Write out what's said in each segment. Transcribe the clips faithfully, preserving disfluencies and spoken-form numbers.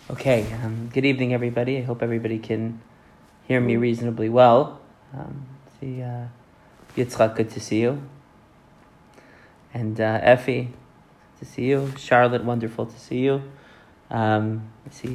Okay, um, good evening, everybody. I hope everybody can hear me reasonably well. Um, see, uh, Yitzchak, good to see you. And uh, Effie, good to see you. Charlotte, wonderful to see you. Um, I see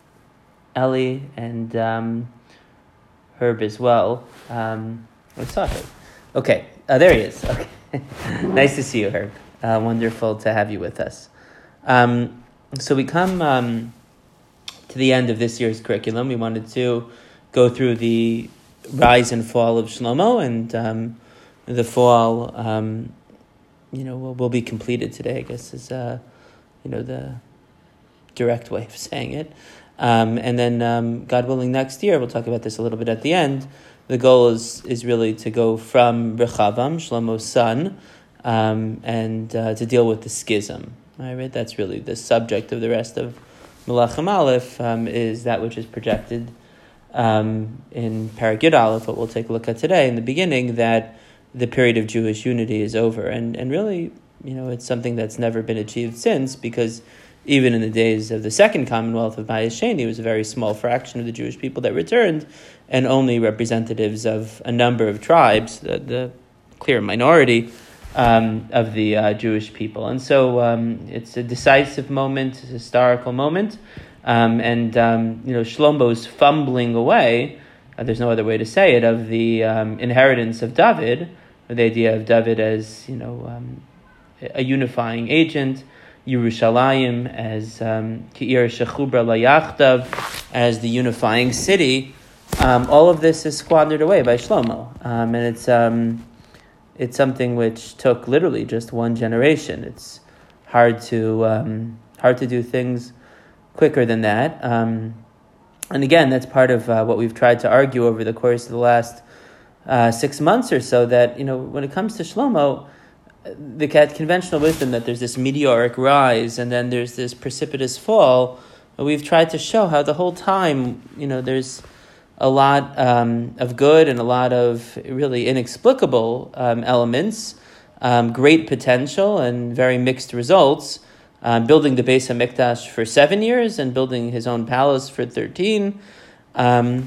Ellie and um, Herb as well. Um, I saw Herb. Okay, uh, there he is. Okay, nice to see you, Herb. Uh, wonderful to have you with us. Um, so we come... Um, to the end of this year's curriculum. We wanted to go through the rise and fall of Shlomo, and um, the fall, um, you know, will, will be completed today, I guess, is, uh, you know, the direct way of saying it. Um, and then, um, God willing, next year, we'll talk about this a little bit at the end, the goal is is really to go from Rechavam, Shlomo's son, um, and uh, to deal with the schism. All right, that's really the subject of the rest of Melachim Aleph, um, is that which is projected um, in Parag Yud Aleph, what we'll take a look at today in the beginning, that the period of Jewish unity is over. And and really, you know, it's something that's never been achieved since, because even in the days of the Second Commonwealth of Bayis Sheni, it was a very small fraction of the Jewish people that returned, and only representatives of a number of tribes, the, the clear minority, Um, of the uh, Jewish people. And so um, it's a decisive moment, a historical moment, um, and um, you know, Shlomo's fumbling away, uh, there's no other way to say it, of the um, inheritance of David, the idea of David as, you know, um, a unifying agent, Yerushalayim as um, Ki'ir Shechubra Layachtav, as the unifying city. Um, all of this is squandered away by Shlomo, um, and it's um, It's something which took literally just one generation. It's hard to um, hard to do things quicker than that. Um, and again, that's part of uh, what we've tried to argue over the course of the last uh, six months or so, that, you know, when it comes to Shlomo, the conventional wisdom that there's this meteoric rise and then there's this precipitous fall, we've tried to show how the whole time, you know, there's a lot um, of good and a lot of really inexplicable um, elements, um, great potential and very mixed results. Um, building the Beis HaMikdash for seven years and building his own palace for thirteen. Um,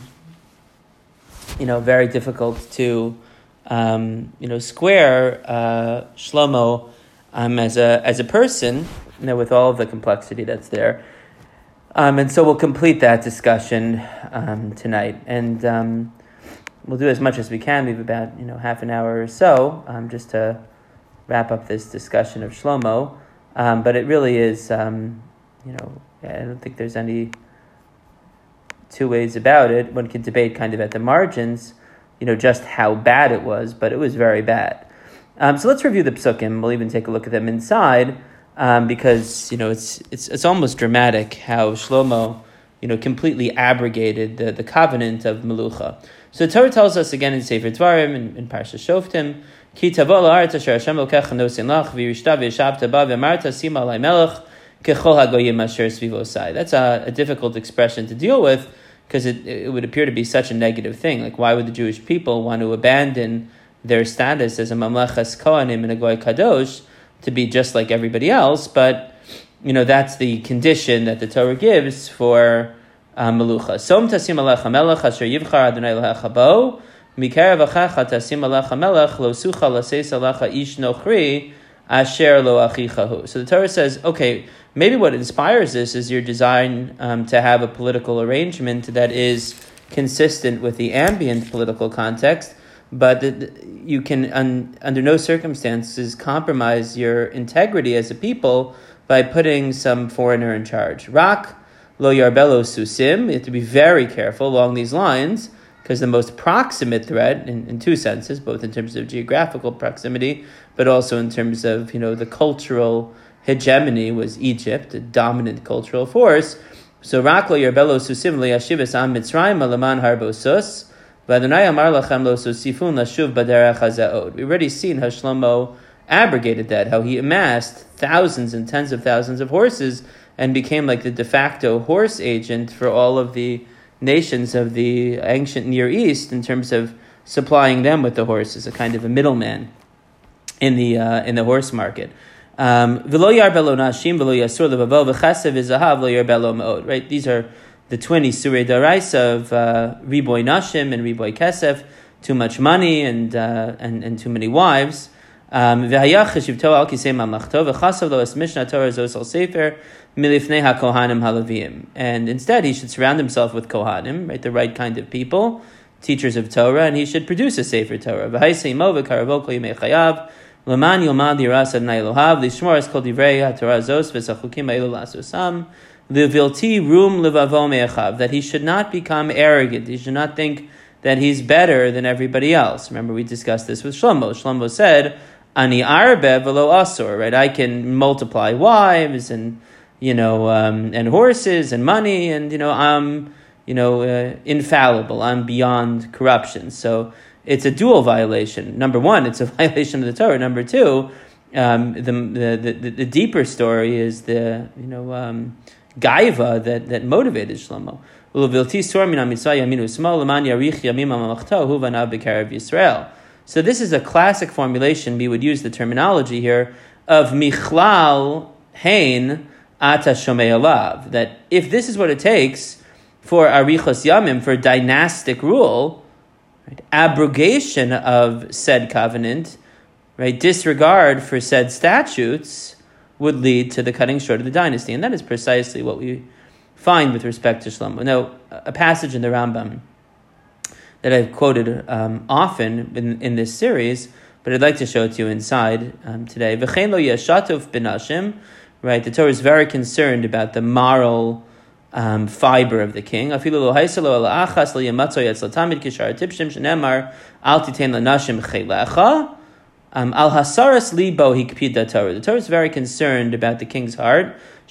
you know, very difficult to um, you know square uh, Shlomo um, as a as a person, you know, with all of the complexity that's there. Um, and so we'll complete that discussion um, tonight, and um, we'll do as much as we can. We have about you know half an hour or so um, just to wrap up this discussion of Shlomo. Um, but it really is, um, you know, I don't think there's any two ways about it. One can debate kind of at the margins, you know, just how bad it was, but it was very bad. Um, so let's review the psukim. We'll even take a look at them inside. Um, because, you know, it's it's it's almost dramatic how Shlomo, you know, completely abrogated the, the covenant of Melucha. So the Torah tells us again in Sefer Dvarim, in, in Parsha Shoftim, Ki tavo la'aretz asher Hashem Elokecha nosin lach v'yirishta v'yeshavta ba v'amarta sima alai melech kechol hagoyim asher svivosai. That's a, a difficult expression to deal with, because it, it would appear to be such a negative thing. Like, why would the Jewish people want to abandon their status as a mamlechas kohanim and a goy kadosh to be just like everybody else? But, you know, that's the condition that the Torah gives for uh, Melucha. Som tasim alecha melech asher yivchar Adonai lecha bo, mikerav achacha tasim alecha melech lo sucha laseis alecha ish nochri asher lo achichahu. So the Torah says, okay, maybe what inspires this is your desire um, to have a political arrangement that is consistent with the ambient political context, but the, you can, un, under no circumstances, compromise your integrity as a people by putting some foreigner in charge. Rak lo yarbelo susim. You have to be very careful along these lines, because the most proximate threat, in, in two senses, both in terms of geographical proximity, but also in terms of, you know, the cultural hegemony, was Egypt, a dominant cultural force. So rak lo yarbelo susim liyashivas am Mitzrayim alaman harbo sus. We've already seen how Shlomo abrogated that, how he amassed thousands and tens of thousands of horses and became like the de facto horse agent for all of the nations of the ancient Near East in terms of supplying them with the horses, a kind of a middleman in the uh, in the horse market. Um, V'lo yarbe lo nashim, v'lo yasur levavo, v'chasev v'zahav, lo yarbe lo me'od. Right? These are the twenty surei daraisa of uh, riboy nashim and riboy kesef, too much money and uh, and and too many wives. Um, V'hayach cheshivto al kisei mamlachto, v'chasav lo es mishnah Torah zos al sefer milifnei hakohanim halavim. And instead, he should surround himself with kohanim, right, the right kind of people, teachers of Torah, and he should produce a sefer Torah. V'haisei mo v'karavo kol yimei chayav. L'man yomad yiras Adonai Elohav, l'shmor es kol divrei haTorah zos v'sachukim ha'elu la'asosam, l'vilti rum levavo me'achav, that he should not become arrogant, he should not think that he's better than everybody else. Remember, we discussed this with Shlomo. Shlomo said, Ani arbe v'lo asur, right? I can multiply wives and, you know, um, and horses and money, and, you know, I'm, you know, uh, infallible. I'm beyond corruption. So, it's a dual violation. Number one, it's a violation of the Torah. Number two, um, the, the the the deeper story is the you know um, gaiva that that motivated Shlomo. So this is a classic formulation. We would use the terminology here of michlal hein ata shomei alav. That if this is what it takes for arichos yamim, for dynastic rule, right, abrogation of said covenant, right, disregard for said statutes would lead to the cutting short of the dynasty. And that is precisely what we find with respect to Shlomo. Now, a passage in the Rambam that I've quoted um, often in, in this series, but I'd like to show it to you inside um, today. V'chein lo yashatuf b'nashim, right, the Torah is very concerned about the moral Um, fiber of the king. Even though the Torah is very concerned about the king's heart.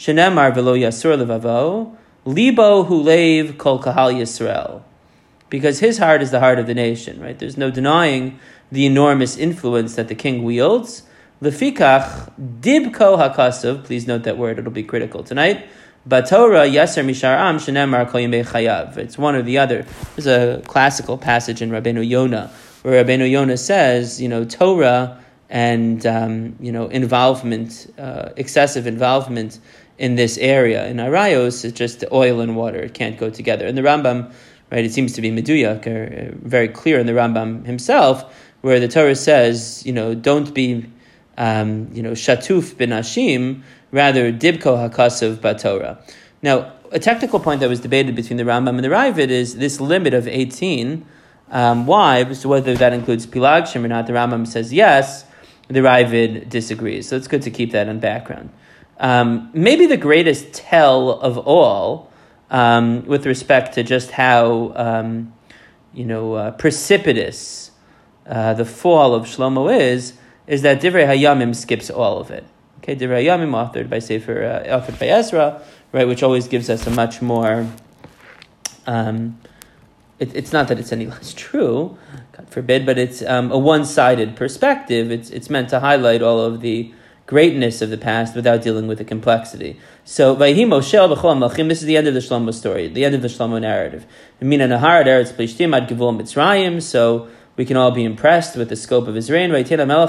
Because his heart is the heart of the nation, right? There's no denying the enormous influence that the king wields. Lefikach dibko hakasav, please note that word, it'll be critical tonight. Batorah yaser misharam shenemar kol yimei chayav. It's one or the other. There's a classical passage in Rabbeinu Yonah where Rabbeinu Yonah says, you know, Torah and um, you know involvement, uh, excessive involvement in this area. In Arayos, it's just oil and water; it can't go together. And the Rambam, right? It seems to be meduyak, or uh, very clear in the Rambam himself, where the Torah says, you know, don't be, um, you know, shatuf bin Hashim. Rather, dibko hakasav batorah. Now, a technical point that was debated between the Rambam and the Ravid is this limit of eighteen um, wives, whether that includes pilagshim or not. The Rambam says yes, the Ravid disagrees. So it's good to keep that in background. Um, maybe the greatest tell of all, um, with respect to just how um, you know uh, precipitous uh, the fall of Shlomo is, is that Divrei Hayamim skips all of it. Okay, Divrei Hayamim, authored by Sefer, uh, authored by Ezra, right, which always gives us a much more. Um, it, it's not that it's any less true, God forbid, but it's um, a one-sided perspective. It's it's meant to highlight all of the greatness of the past without dealing with the complexity. So, Vayhi Moshe b'chol Malchim. This is the end of the Shlomo story, the end of the Shlomo narrative. Mina Nahar Eretz Plishtim ad Givul Mitzrayim. So we can all be impressed with the scope of his reign. Right, and there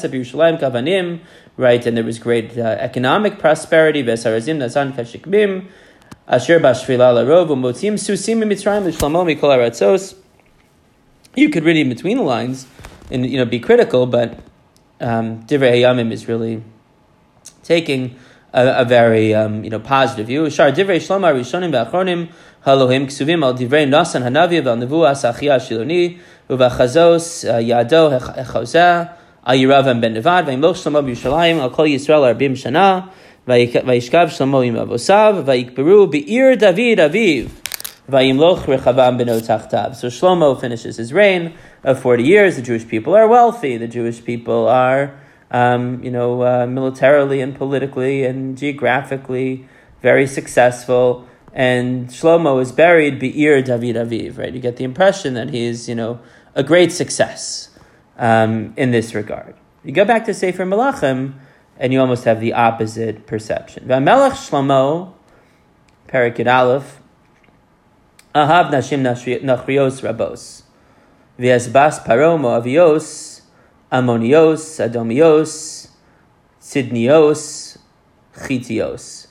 was great uh, economic prosperity. V'esarazim nasan kashikbim asher b'shvila larov u'motzim susim mitzrayim l'shlomo mikol haratzos. You could read in between the lines and you know be critical, but um, Divrei Hayamim is really taking a, a very um, you know positive view. Shar Divrei Shlomo Rishonim v'Achronim Halohim Ksuvim al Divrei Nasan Hanavi v'al Nevuas Achia Shiloni. Uvachazos Yado Hechozeh Al Yeravam ben Nevad Vayimloch Shlomo b'Yerushalayim Al Kol Yisrael Arbim Shana Vayishkav Shlomo im Avosav Vayikberu Be'ir David Aviv Vayimloch Rechavam beno Tachtav. So Shlomo finishes his reign of forty years. The Jewish people are wealthy. The Jewish people are, um, you know, uh, militarily and politically and geographically very successful. And Shlomo is buried Be'ir David Aviv. Right? You get the impression that he is, you know, a great success um, in this regard. You go back to Sefer Melachim, and you almost have the opposite perception. V'amelech Shlomo, Perek Yud Aleph, Ahav Nashim Nachrios Rabos, V'yasbas Paro Moavios, Ammonios, Adomios, Sidnios, Chitios.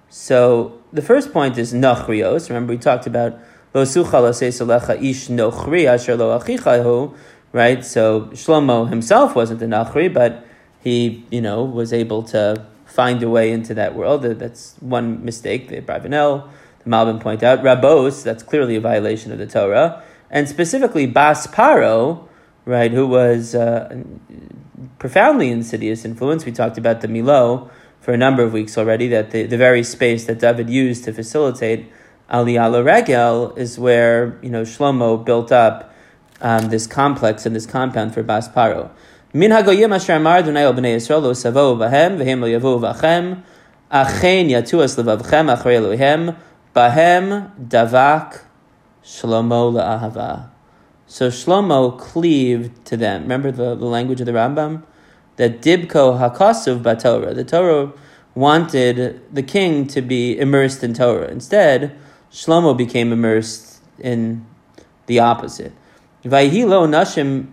So the first point is Nachrios. Remember we talked about Lo sucha l'seisalecha ish nochri asher lo achichahu, right? So Shlomo himself wasn't a Nachri, but he, you know, was able to find a way into that world. That's one mistake the Bravanel, the Malbim point out. Rabos, that's clearly a violation of the Torah. And specifically Bas Paro, right, who was uh, profoundly insidious influence. We talked about the Milo for a number of weeks already, that the, the very space that David used to facilitate Aliyah L'Regel is where, you know, Shlomo built up um, this complex and this compound for Bas Paro. Min hagoyim asher amar Adonai el bnei Yisrael lo savo bahem v'hem lo yavu v'achem achen yatuas levavchem achrei Elohem bahem davak Shlomo la'ahava. So Shlomo cleaved to them. Remember the, the language of the Rambam? That dibko hakasuv b'Torah. The Torah wanted the king to be immersed in Torah. Instead, Shlomo became immersed in the opposite. Vayhi lo nashim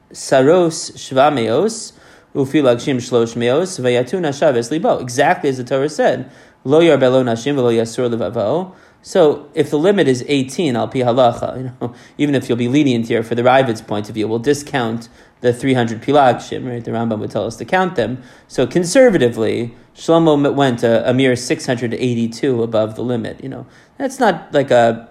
saros shvameos ufi lagshim shlosh meos vayatu nashav es libo. Exactly as the Torah said. Lo yarbelo nashim v'lo yasur levavo. So if the limit is eighteen, al pi halacha, you know, even if you'll be lenient here for the Ravid's point of view, we'll discount the three hundred pilagshim, right? The Rambam would tell us to count them. So conservatively, Shlomo went a, a mere six hundred eighty-two above the limit. You know, that's not like a,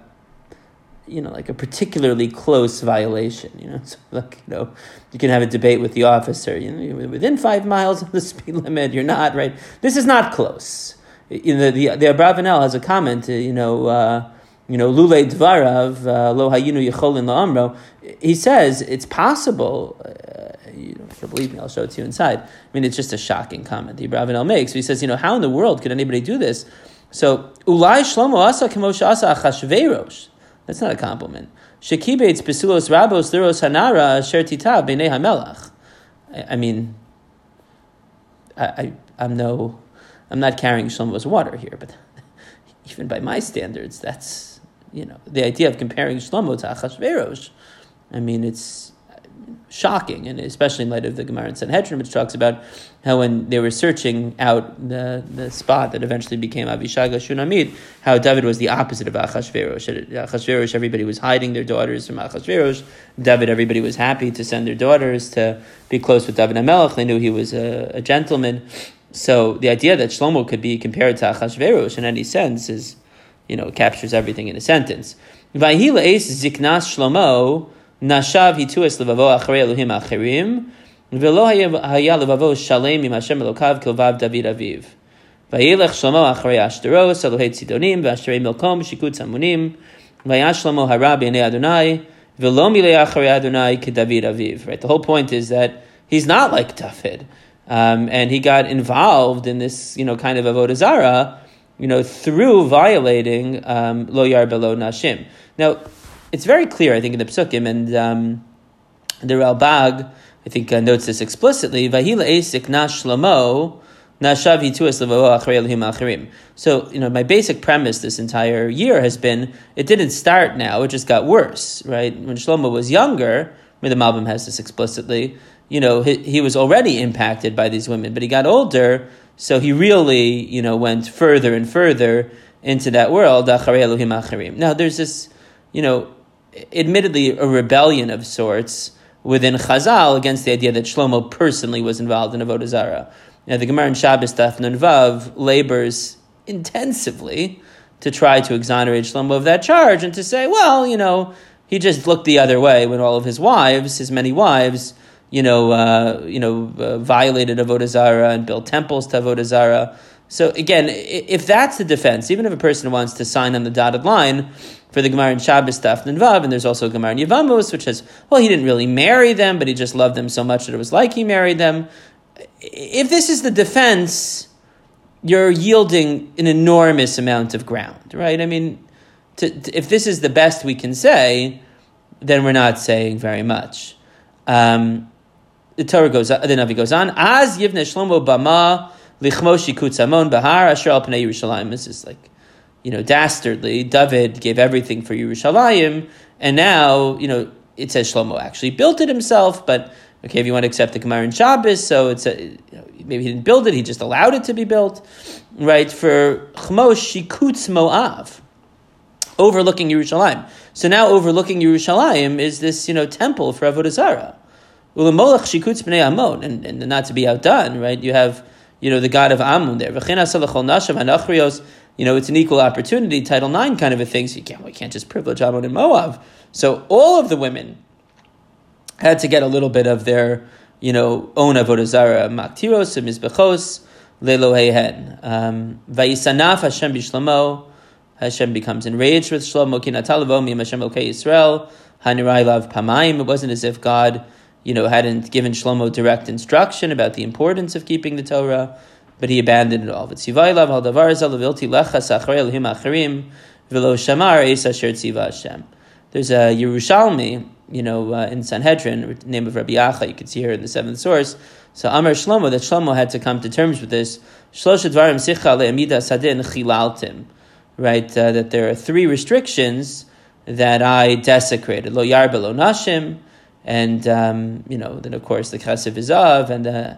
you know, like a particularly close violation. You know, so like, you know, you can have a debate with the officer. You know, you're within five miles of the speed limit. You're not, right? This is not close. You know, the the Abravanel has a comment. You know, uh, you know, Lulei Dvarav Lo Hayinu Yecholin LaAmro. He says it's possible. Uh, you don't have to believe me. I'll show it to you inside. I mean, it's just a shocking comment the Abravanel makes. So he says, you know, how in the world could anybody do this? So Ulai Shlomo Asa Kemosha Asa Achashverosh. That's not a compliment. Shekibetz Besulos Rabos Liros Hanara Asher Tita B'nei HaMelach. I mean, I, I I'm no. I'm not carrying Shlomo's water here, but even by my standards, that's, you know, the idea of comparing Shlomo to Achashverosh. I mean, it's shocking, and especially in light of the Gemara in Sanhedrin, which talks about how when they were searching out the, the spot that eventually became Avishaga Shunamid, how David was the opposite of Achashverosh. Achashverosh, everybody was hiding their daughters from Achashverosh. David, everybody was happy to send their daughters to be close with David HaMelech. They knew he was a, a gentleman. So the idea that Shlomo could be compared to Achashverosh in any sense is, you know, captures everything in a sentence. Vayhi le'es ziknas Shlomo nashav hituas levavo acharei Elohim acherim v'lo haya levavo shalem im Hashem Elokav kilvav David aviv. Vayilech Shlomo acharei Ashtaros Elohei Tzidonim v'ashterei Milkom shikut samunim vayash Shlomo hara b'nei Adonai v'lo milei acharei Adonai keDavid aviv. Right. The whole point is that he's not like David. Um, and he got involved in this, you know, kind of avodah zarah, you know, through violating um, lo yar belo nashim. Now, it's very clear, I think, in the Psukim, and um, the Ralbag, I think, uh, notes this explicitly. Vahila esik nash shlomo nashav hituas levavo achrei Elohim acherim. So, you know, my basic premise this entire year has been it didn't start now; it just got worse, right? When Shlomo was younger, I mean, the Malbim has this explicitly. You know, he, he was already impacted by these women, but he got older, so he really, you know, went further and further into that world. Now, there's this, you know, admittedly a rebellion of sorts within Chazal against the idea that Shlomo personally was involved in avodah zarah. Now, the Gemara in Shabbos Daf Nun Vav labors intensively to try to exonerate Shlomo of that charge and to say, well, you know, he just looked the other way when all of his wives, his many wives, you know, uh, you know, uh, violated avodah zarah and built temples to avodah zarah. So again, if that's the defense, even if a person wants to sign on the dotted line for the Gemara in Shabbos Daf Nun Vav, and there's also a Gemara in Yevamos, which says, well, he didn't really marry them, but he just loved them so much that it was like he married them. If this is the defense, you're yielding an enormous amount of ground, right? I mean, to, to, if this is the best we can say, then we're not saying very much. Um, The Torah goes, the Navi goes on. Az yivne Shlomo bama lichmo shikut samon bahar asher al pnei Yerushalayim. This is like, you know, dastardly. David gave everything for Yerushalayim, and now, you know, it says Shlomo actually built it himself. But Okay, if you want to accept the Gemara in Shabbos, so it's a, you know, maybe he didn't build it, he just allowed it to be built, right? For Chmosh Shikutz Moav, overlooking Yerushalayim. So now overlooking Yerushalayim is this, you know, temple for Avodah Zarah. Ulemolach Shikutz Bnei Ammon, and, and not to be outdone, right? You have, you know, the god of Ammon there. You know, it's an equal opportunity, Title nine kind of a thing, so you can't, we can't just privilege Ammon and Moab. So all of the women had to get a little bit of their, you know, own Avodah Zarah, Maktiros, Mizbechos, Lelohehen. Vayisanaf Hashem b'Shlomo, Hashem becomes enraged with Shlomo, Ki natalavo mim Hashem Elokei Yisrael, Hanirai lav pamayim. It wasn't as if God, you know, hadn't given Shlomo direct instruction about the importance of keeping the Torah, but he abandoned it all. V'tzivai lav al davar zal v'ilti lechas achrei Elohim acharim v'lo shamar eis asher tziva Hashem. There's a Yerushalmi, you know, uh, in Sanhedrin, name of Rabbi Acha, you can see here in the seventh source. So Amar Shlomo, that Shlomo had to come to terms with this. Shlosh dvarim sicha le'amida sadin chilaltim, right? Uh, that there are three restrictions that I desecrated. Lo yarba lo nashim, and um, you know, then of course the chesed v'zav and the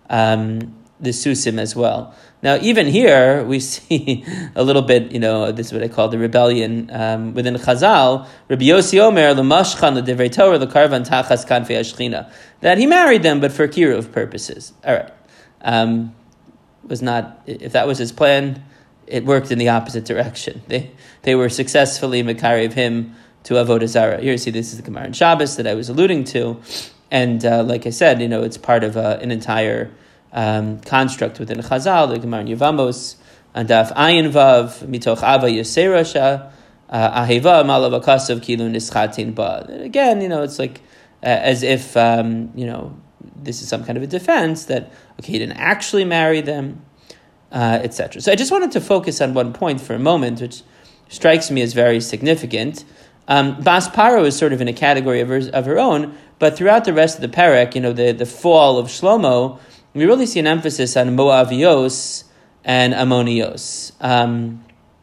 um, the susim as well. Now, even here, we see a little bit, you know, this is what I call the rebellion um, within Chazal. Rabbi Yossi Omer, l'mashchan l'divrei Torah l'karvan tachas kanfei hashchina. That he married them, but for kiruv purposes. All right. Um, was not, if that was his plan, it worked in the opposite direction. They they were successfully mekarev him to Avodah Zarah. Here you see this is the Gemara in Shabbos that I was alluding to. And uh, like I said, you know, it's part of uh, an entire Um, construct within Chazal, the Gemara in Yevamos, and Daf Ayin Vav, Mitoch Ava Yoserasha, Aheva Malavakasav Kilu Nischatin Ba. Again, you know, it's like uh, as if, um, you know, this is some kind of a defense that, okay, he didn't actually marry them, uh, et cetera. So I just wanted to focus on one point for a moment, which strikes me as very significant. Um, Bas Paro is sort of in a category of her, of her own, but throughout the rest of the parak, you know, the, the fall of Shlomo, we really see an emphasis on Moavios and Ammonios. Um,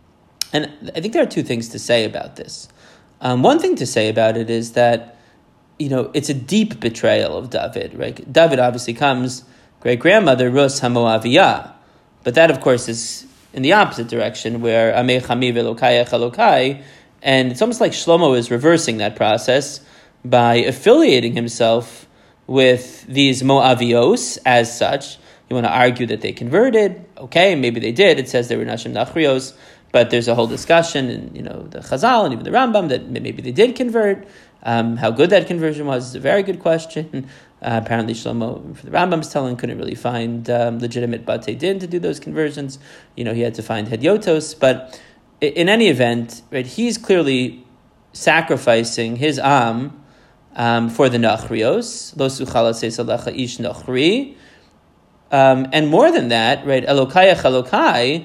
and I think there are two things to say about this. Um, one thing to say about it is that, you know, it's a deep betrayal of David, right? David obviously comes, great-grandmother, Rus HaMoaviyah. But that, of course, is in the opposite direction, where Amei Chami Velokai Echalokai, and it's almost like Shlomo is reversing that process by affiliating himself with these Moavios as such. You want to argue that they converted. Okay, maybe they did. It says they were Nashim Nachrios, but there's a whole discussion in, you know, the Chazal and even the Rambam that maybe they did convert. Um, how good that conversion was is a very good question. Uh, apparently Shlomo, for the Rambam's telling, couldn't really find um, legitimate Batei Din to do those conversions. You know, he had to find Hedyotos. But in any event, right, he's clearly sacrificing his Am Um, for the Nachrios, Lo Suchala Salecha Ish Nachri, um, and more than that, right? Elokai Elokai.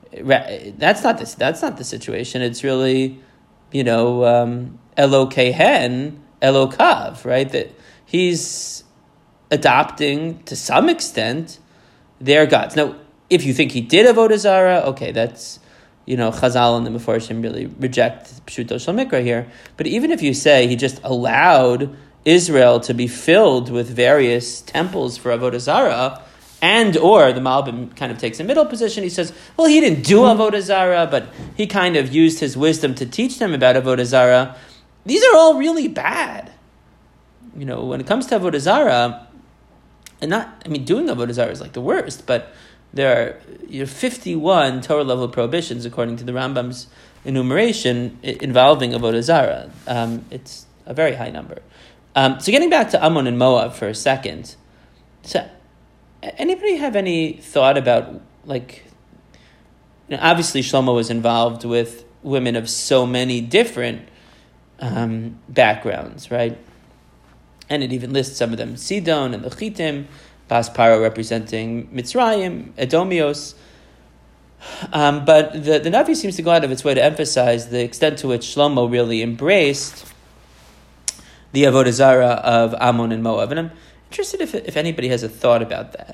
That's not this. That's not the situation. It's really, you know, um, Elokehen Elokav, right? That he's adopting to some extent their gods. Now, if you think he did Avodah Zarah, okay, that's, you know, Chazal and the Mefarshim really reject Pshuto Shel Mikra here. But even if you say he just allowed Israel to be filled with various temples for Avodah Zarah, and or the Malbim kind of takes a middle position, he says, well, he didn't do Avodah Zarah, but he kind of used his wisdom to teach them about Avodah Zarah. These are all really bad. You know, when it comes to Avodah Zarah, and not, I mean, doing Avodah Zarah is like the worst, but there are, you know, fifty-one Torah-level prohibitions, according to the Rambam's enumeration, involving Avodah Zarah. Um, it's a very high number. Um, so getting back to Ammon and Moab for a second. So, anybody have any thought about, like, you know, obviously Shlomo was involved with women of so many different um, backgrounds, right? And it even lists some of them, Sidon and the Chitim, Bas Paro representing Mitzrayim, Edomios. Um, but the, the Navi seems to go out of its way to emphasize the extent to which Shlomo really embraced the Avodah Zarah of Ammon and Moab. And I'm interested if if anybody has a thought about that.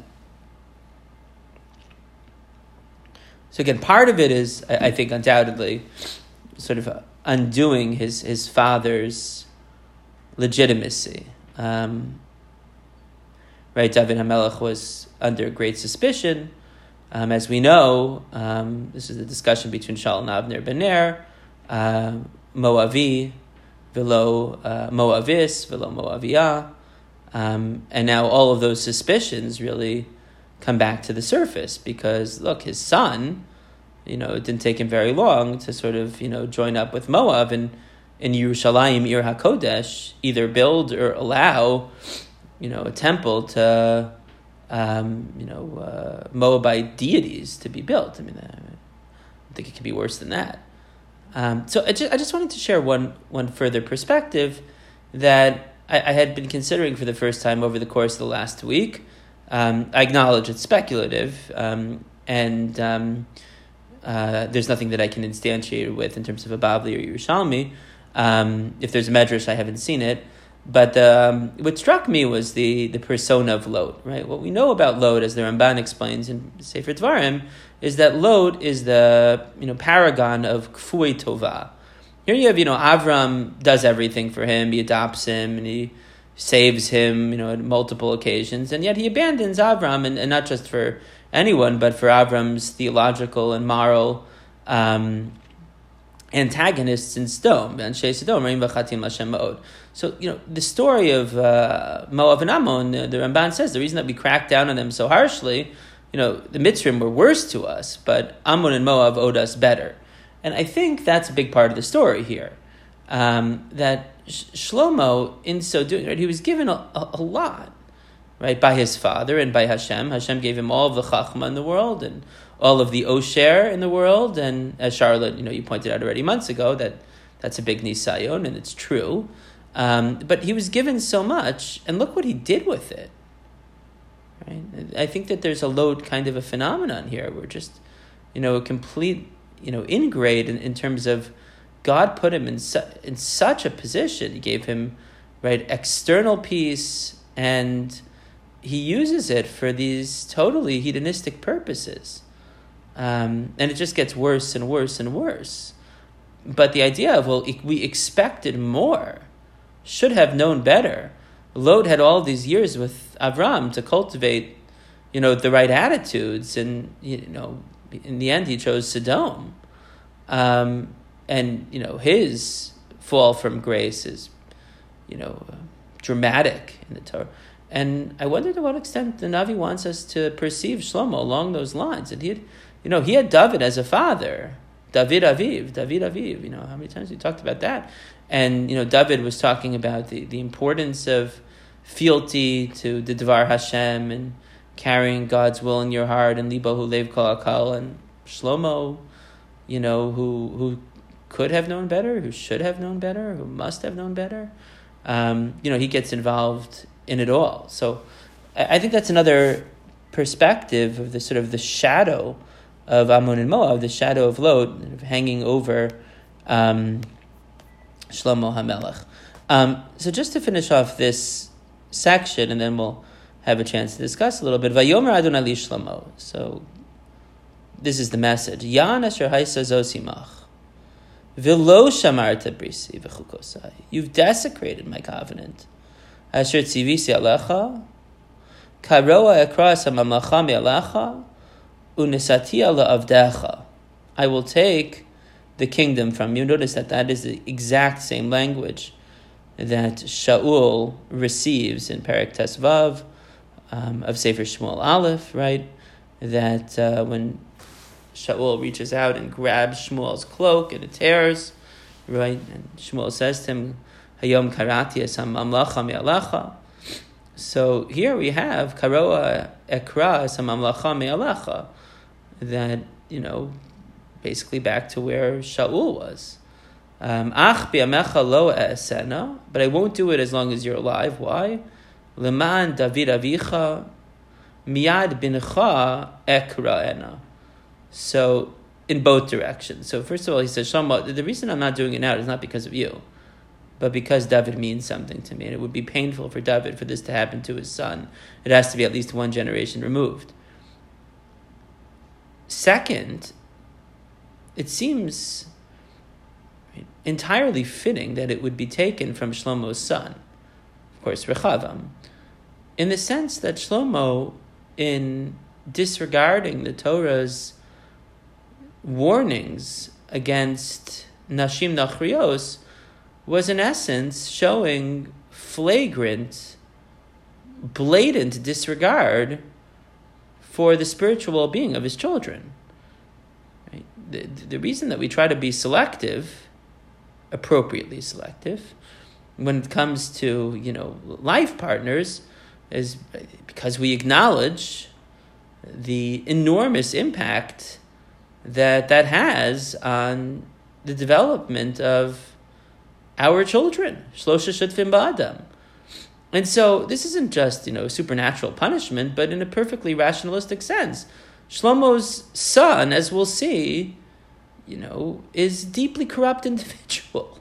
So again, part of it is, I, I think, undoubtedly, sort of undoing his, his father's legitimacy. Um right, David HaMelech was under great suspicion. Um, as we know, um, this is a discussion between Shaul and Avner ben Ner, uh, Moavi, Velo uh, Moavis, Velo Moaviyah, um, and now all of those suspicions really come back to the surface because, look, his son, you know, it didn't take him very long to sort of, you know, join up with Moab and in Yerushalayim, Ir HaKodesh, either build or allow, you know, a temple to, um, you know, uh, Moabite deities to be built. I mean, I don't think it could be worse than that. Um, so I just, I just wanted to share one one further perspective that I, I had been considering for the first time over the course of the last week. Um, I acknowledge it's speculative, um, and um, uh, there's nothing that I can instantiate it with in terms of a Bavli or Yerushalmi. Um, if there's a Medrash, I haven't seen it. But um, what struck me was the, the persona of Lot, right? What we know about Lot, as the Ramban explains in Sefer Dvarim, is that Lot is the, you know, paragon of Kfui Tova. Here you have, you know, Avram does everything for him. He adopts him and he saves him, you know, at multiple occasions. And yet he abandons Avram, and, and not just for anyone, but for Avram's theological and moral um, antagonists in Sodom. So, you know, the story of uh, Moab and Ammon, the, the Ramban says, the reason that we cracked down on them so harshly, you know, the Mitzrim were worse to us, but Ammon and Moab owed us better. And I think that's a big part of the story here. Um, that Sh- Shlomo, in so doing, right, he was given a, a, a lot, right, by his father and by Hashem. Hashem gave him all of the Chachma in the world and all of the Osher in the world. And as Charlotte, you know, you pointed out already months ago, that that's a big Nisayon, and it's true. Um, but he was given so much, and look what he did with it. Right? I think that there's a Lot kind of a phenomenon here. We're just, you know, a complete, you know, ingrate in, in terms of God put him in su- in such a position. He gave him, right, external peace, and he uses it for these totally hedonistic purposes. Um, and it just gets worse and worse and worse. But the idea of, well, we expected more, should have known better. Lot had all these years with Avram to cultivate, you know, the right attitudes, and, you know, in the end he chose Sodom. Um, and, you know, his fall from grace is, you know, uh, dramatic in the Torah. And I wonder to what extent the Navi wants us to perceive Shlomo along those lines. And he had, you know, he had David as a father. David Aviv, David Aviv, you know, how many times we talked about that? And, you know, David was talking about the, the importance of fealty to the Dvar Hashem and carrying God's will in your heart, and Libo Hu Lev Kol Hakal. And Shlomo, you know, who who could have known better, who should have known better, who must have known better, um, you know, he gets involved in it all. So I, I think that's another perspective of the sort of the shadow of Ammon and Moab, the shadow of Lot, hanging over um, Shlomo HaMelech. Um, so just to finish off this section, and then we'll have a chance to discuss a little bit. Vayomer Adonai li Shlomo. So this is the message. Yan asher haisa zosimach. V'lo shamarta brisi v'chukosai. You've desecrated my covenant. Asher tzivisi alecha. Karoa ekras hamamlacha me'alecha. Unesatia la'avdecha. I will take the kingdom from you. Notice that that is the exact same language that Shaul receives in Perek Tesvav um, of Sefer Shmuel Aleph, right? That uh, when Shaul reaches out and grabs Shmuel's cloak and it tears, right? And Shmuel says to him, Hayom karati esam mamlacha me'alecha. So here we have Karoa ekra esam mamlacha me'alecha. That, you know, basically back to where Shaul was. Um, Ach bi'amecha lo e'esena, but I won't do it as long as you're alive. Why? Leman David avicha miyad bincha ekra'ena. So in both directions. So first of all, he says, Shlomo, the reason I'm not doing it now is not because of you, but because David means something to me, and it would be painful for David for this to happen to his son. It has to be at least one generation removed. Second, it seems entirely fitting that it would be taken from Shlomo's son, of course, Rechavam. in the sense that Shlomo, in disregarding the Torah's warnings against Nashim Nachrios, was in essence showing flagrant, blatant disregard for the spiritual well-being of his children. Right? The, the reason that we try to be selective, appropriately selective, when it comes to, you know, life partners, is because we acknowledge the enormous impact that that has on the development of our children. Shlosha shutfim ba'adam. And so this isn't just, you know, supernatural punishment, but in a perfectly rationalistic sense. Shlomo's son, as we'll see, you know, is a deeply corrupt individual.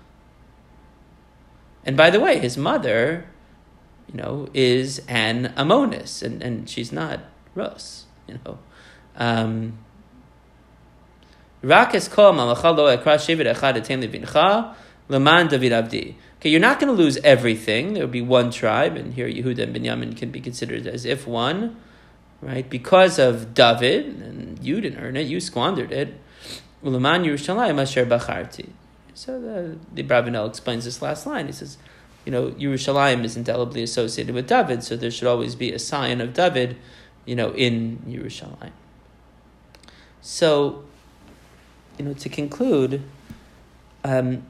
And by the way, his mother, you know, is an Ammonis, and, and she's not Ros, you know. Um, Okay, you're not going to lose everything. There will be one tribe, and here Yehuda and Binyamin can be considered as if one, right? Because of David, and you didn't earn it, you squandered it. Uleman Yerushalayim asher bacharti. So the, the Bravanel explains this last line. He says, you know, Yerushalayim is indelibly associated with David, so there should always be a sign of David, you know, in Yerushalayim. So, you know, to conclude, um,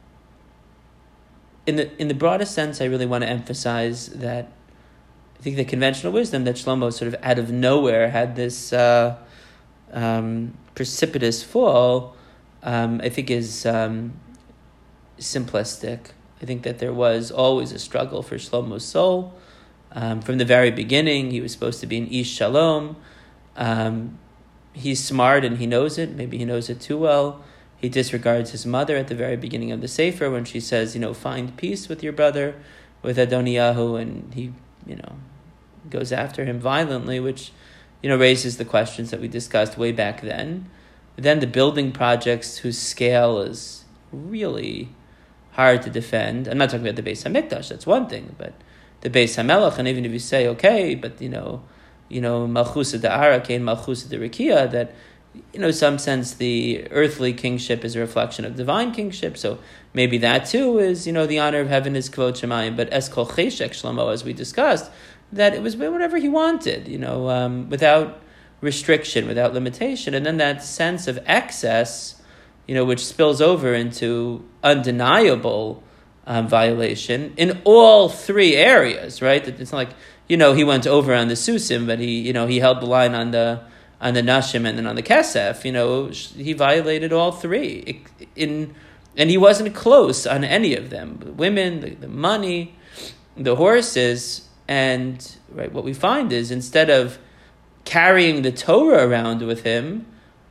in the in the broadest sense, I really want to emphasize that I think the conventional wisdom that Shlomo sort of out of nowhere had this uh, um, precipitous fall, um, I think is um, simplistic. I think that there was always a struggle for Shlomo's soul. Um, from the very beginning, he was supposed to be an Ish Shalom. Um, he's smart and he knows it. Maybe he knows it too well. He disregards his mother at the very beginning of the Sefer when she says, you know, find peace with your brother, with Adoniyahu, and he, you know, goes after him violently, which, you know, raises the questions that we discussed way back then. Then the building projects whose scale is really hard to defend. I'm not talking about the Beis HaMikdash, that's one thing, but the Beis HaMelech, and even if you say, okay, but, you know, you know, Malchusa Da'ara Kain Malchusa De'Rekia, that, you know, some sense the earthly kingship is a reflection of divine kingship, so maybe that too is, you know, the honor of heaven is Kvod Shemayim, but Eskol Cheshek Shlomo, as we discussed, that it was whatever he wanted, you know, um, without restriction, without limitation, and then that sense of excess, you know, which spills over into undeniable um, violation in all three areas, right? It's not like, you know, he went over on the Susim, but he, you know, he held the line on the on the Nashim and then on the Kesef, you know, he violated all three. In, and he wasn't close on any of them. The women, the, the money, the horses, and right, what we find is instead of carrying the Torah around with him,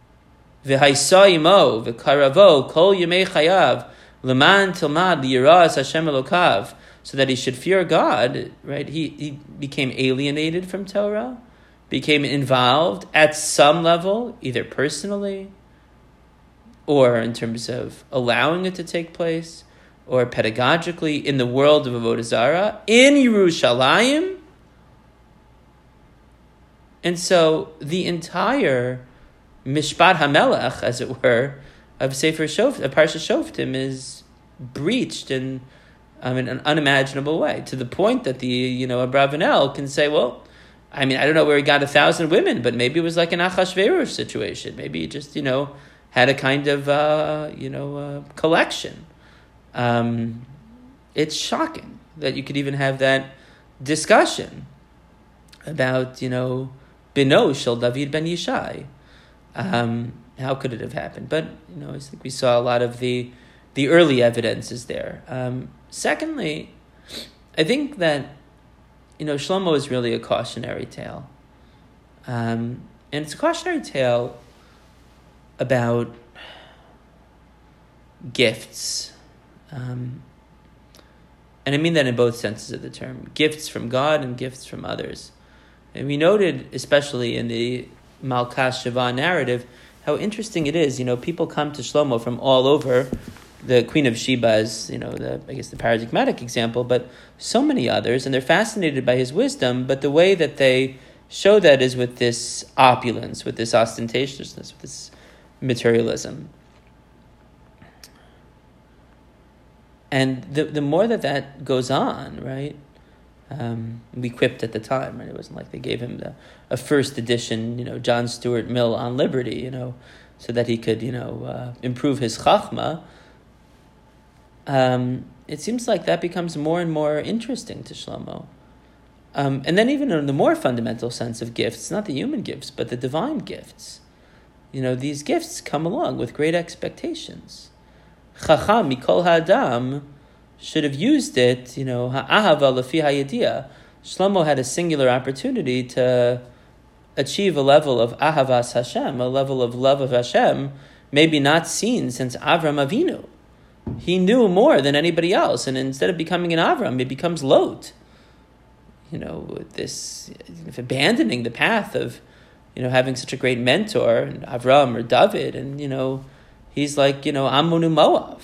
v'haisaimo, v'karavo, kol yemei chayav, leman tilmad liyiras Hashem Elokav, so that he should fear God, right? He, he became alienated from Torah, became involved at some level, either personally or in terms of allowing it to take place, or pedagogically in the world of Avodah Zarah, in Yerushalayim. And so the entire Mishpat HaMelech, as it were, of Sefer Shoft, of Parsha Shoftim is breached in um, in an unimaginable way, to the point that the, you know, Abravanel can say, well, I mean, I don't know where he got a thousand women, but maybe it was like an Achashverosh situation. Maybe he just, you know, had a kind of, uh, you know, uh, collection. Um, it's shocking that you could even have that discussion about, you know, Bino Shel David ben Yishai. Um, how could it have happened? But, you know, I think we saw a lot of the the early evidence is there. Um, secondly, I think that, you know, Shlomo is really a cautionary tale. Um, and it's a cautionary tale about gifts. Um, and I mean that in both senses of the term. Gifts from God and gifts from others. And we noted, especially in the Malkas Sheva narrative, how interesting it is. You know, people come to Shlomo from all over, the Queen of Sheba is, you know, the I guess the paradigmatic example, but so many others, and they're fascinated by his wisdom, but the way that they show that is with this opulence, with this ostentatiousness, with this materialism. And the the more that that goes on, right, um, we quipped at the time, right, it wasn't like they gave him the, a first edition, you know, John Stuart Mill on liberty, you know, so that he could, you know, uh, improve his chachma. Um, it seems like that becomes more and more interesting to Shlomo. Um, and then even in the more fundamental sense of gifts, not the human gifts, but the divine gifts. You know, these gifts come along with great expectations. Chacham mikol ha'adam should have used it, you know, ha'ahava lefi ha'yediyah. Shlomo had a singular opportunity to achieve a level of ahavas Hashem, a level of love of Hashem, maybe not seen since Avram Avinu. He knew more than anybody else, and instead of becoming an Avram, he becomes Lot. You know, this abandoning the path of, you know, having such a great mentor, Avram or David, and, you know, he's like, you know, Ammonu Moav.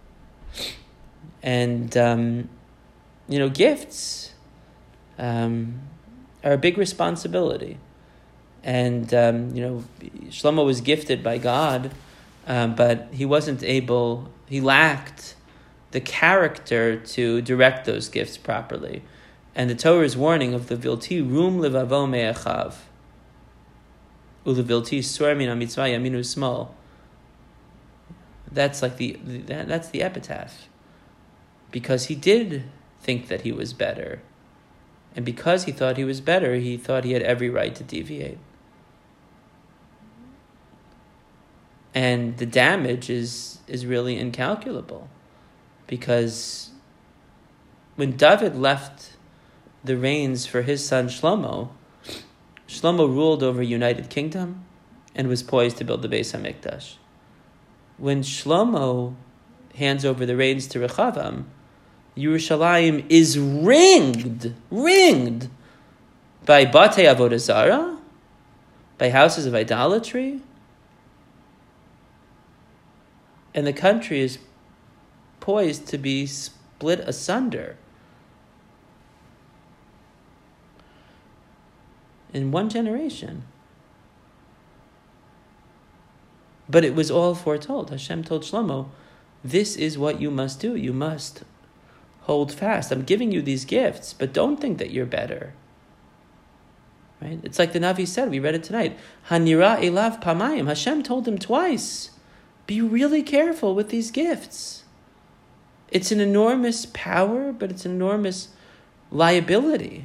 And, um, you know, gifts um, are a big responsibility. And, um, you know, Shlomo was gifted by God, um, but he wasn't able, he lacked the character to direct those gifts properly. And the Torah's warning of the Vilti Rum Levavo Me'achav, Ulevilti Sur Min HaMitzvah Yaminu Smol. That's like the, that, that's the epitaph. Because he did think that he was better. And because he thought he was better, he thought he had every right to deviate. And the damage is, is really incalculable. Because when David left the reins for his son Shlomo, Shlomo ruled over a united kingdom and was poised to build the Beis HaMikdash. When Shlomo hands over the reins to Rechavam, Yerushalayim is ringed, ringed by Batei Avodah Zarah, by houses of idolatry, and the country is poised to be split asunder. In one generation. But it was all foretold. Hashem told Shlomo, this is what you must do. You must hold fast. I'm giving you these gifts, but don't think that you're better. Right? It's like the Navi said, we read it tonight. Hanira elav pamayim. Hashem told him twice, be really careful with these gifts. It's an enormous power, but it's an enormous liability.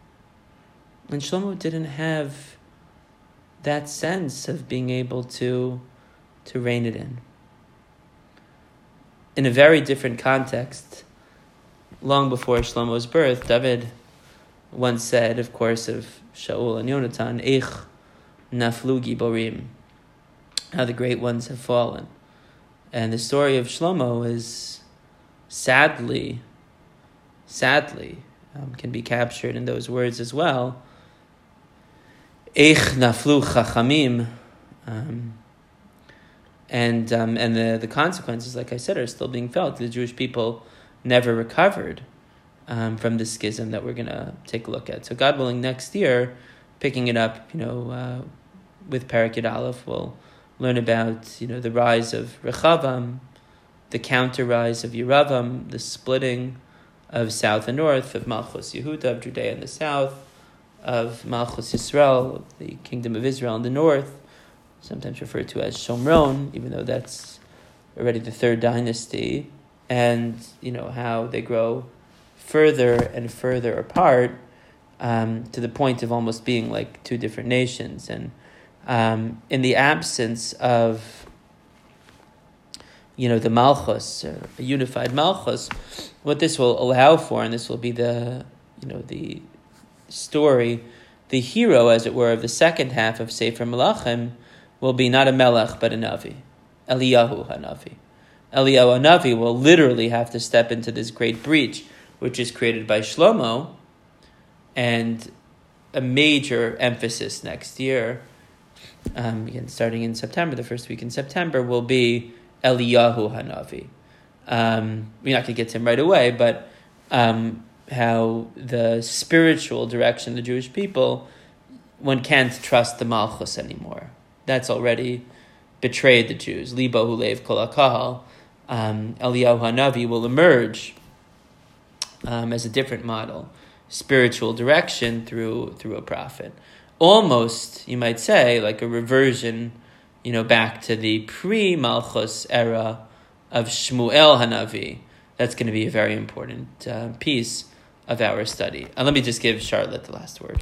And Shlomo didn't have that sense of being able to, to rein it in. In a very different context, long before Shlomo's birth, David once said, of course, of Shaul and Yonatan, Eich naflu giborim, how the great ones have fallen. And the story of Shlomo is sadly, sadly, um, can be captured in those words as well. Eich naflu chachamim, um, and um, and the, the consequences, like I said, are still being felt. The Jewish people never recovered um, from the schism that we're going to take a look at. So God willing, next year, picking it up, you know, uh, with Perek Yud Aleph, we'll learn about, you know, the rise of Rechavam, the counter rise of Yeravam, the splitting of south and north, of Malchus Yehuda, of Judea in the south, of Malchus Yisrael, the kingdom of Israel in the north, sometimes referred to as Shomron, even though that's already the third dynasty, and, you know, how they grow further and further apart um, to the point of almost being like two different nations. And um, in the absence of, you know, the Malchus, uh, a unified Malchus, what this will allow for, and this will be the, you know, the story, the hero, as it were, of the second half of Sefer Melachim will be not a Melech, but a Navi, Eliyahu HaNavi. Eliyahu HaNavi will literally have to step into this great breach, which is created by Shlomo, and a major emphasis next year, um, again, starting in September, the first week in September, will be Eliyahu HaNavi. Um, we're not going to get to him right away, but um, how the spiritual direction of the Jewish people, one can't trust the Malchus anymore. That's already betrayed the Jews. Libo hulev kol hakahal. Um, Eliyahu Hanavi will emerge um, as a different model, spiritual direction through through a prophet. Almost, you might say, like a reversion, you know, back to the pre-Malchus era of Shmuel Hanavi. That's going to be a very important uh, piece of our study. And let me just give Charlotte the last word.